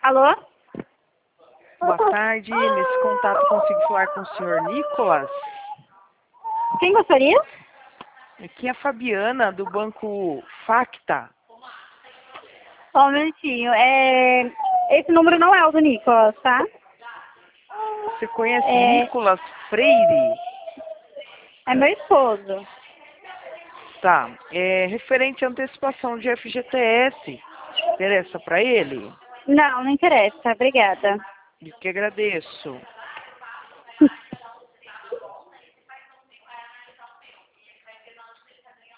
Alô? Boa tarde, nesse contato consigo falar com o senhor Nicolas? Quem gostaria? Aqui é a Fabiana, do Banco Facta. Só um minutinho. Esse número não é o do Nicolas, tá? Você conhece Nicolas Freire? É meu esposo. Tá. É referente à antecipação de FGTS. Interessa para ele? Não, não interessa. Obrigada. Eu que agradeço.